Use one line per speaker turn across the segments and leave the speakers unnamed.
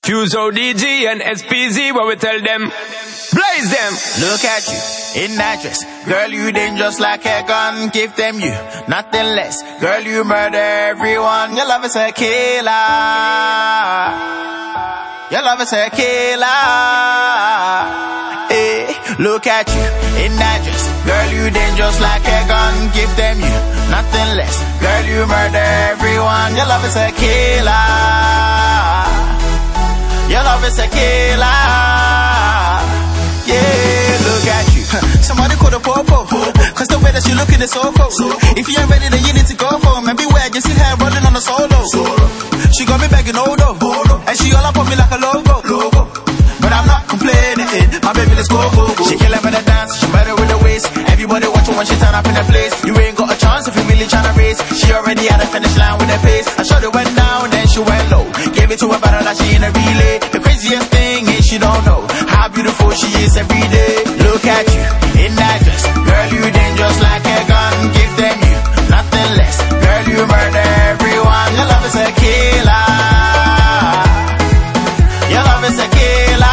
Fuse ODG and SPZ, what we tell them? Blaze them.
Look at you, in that dress. Girl, you dangerous like a gun. Give them you, nothing less. Girl, you murder everyone. Your love is a killer. Your love is a killer. Hey, look at you, in that dress. Girl, you dangerous like a gun. Give them you, nothing less. Girl, you murder everyone. Your love is a killer. Your love is a killer. Yeah, look at you. Somebody call the popo, cause the way that you looking is so cool. If you ain't ready, then you need to go for him. And beware, you see her running on a solo. She got me begging Odo, and she all up on me like a logo. But I'm not complaining, my baby, let's go. She kill her with a dance, she better with the waist. Everybody watch her when she turn up in the place. You ain't got a chance if you really tryna race. She already had a finish line with her pace. I shot it went down, then she went low. Gave it to her better like she in a relay. The craziest thing is she don't know how beautiful she is every day. Look at you, in that dress. Girl, you dangerous like a gun. Give them you, nothing less. Girl, you murder everyone. Your love is a killer. Your love is a killer.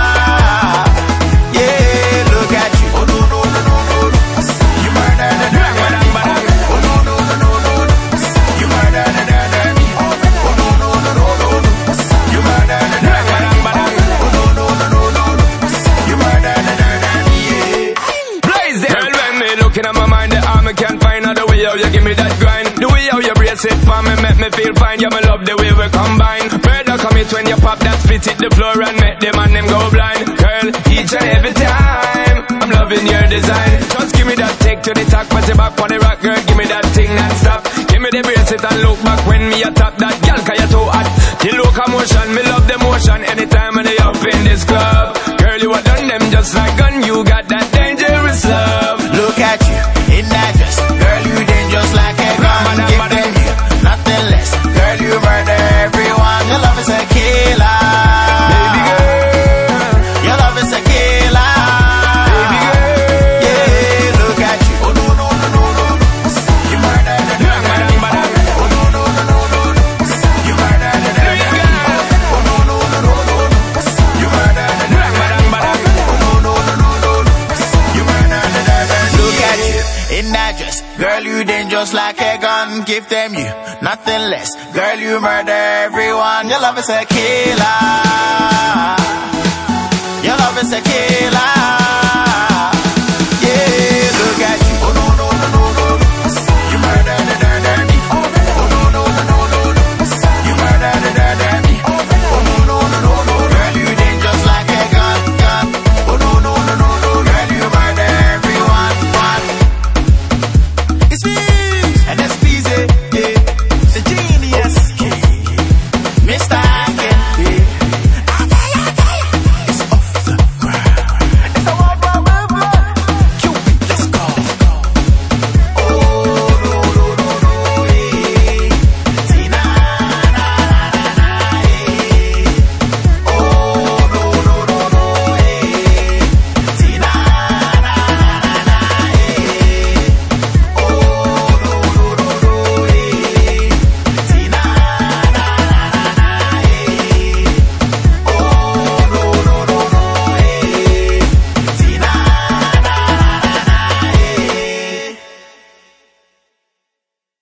Yeah, look at you. Oh no no no no no. You murder the dirty. Oh no no no no no. You murder the dirty. Oh no no no no no. You murder the dirty. Oh no no no no no. You murder the dirty.
Blaze them. Girl, when me looking at my mind, the arm I can't find other way how you give me that grind. The way how you brace it for me make me feel fine. Yeah, me love the way we combine. Murder commit when you pop that spit hit the floor and make them and them go blind. Girl, each and every time I'm loving your design. Just give me that take to the top, put it back on the rock, girl. Give me that thing that stop. Give me the bracelet and look back when me a top that girl, 'cause you too hot. The locomotion, me love the motion. Anytime when they up in this club, girl, you a done them just like gun. You got that dangerous love.
Look at you, in that dress. Girl, you dangerous like a gun. Give them you, nothing less. Girl, you murder everyone. Your love is a killer.
Baby girl,
your love is a killer.
Baby girl,
yeah, look at you. Oh no no no no no. You murder the dirty. Oh no no no no no. You murder the dirty. Oh no no no no no. You murder the dirty. Oh no no no no no. You murder the dirty. Look at you, in that dress. Girl, you dangerous like a gun. Give them you, nothing less. Girl, you murder everyone. Your love is a killer.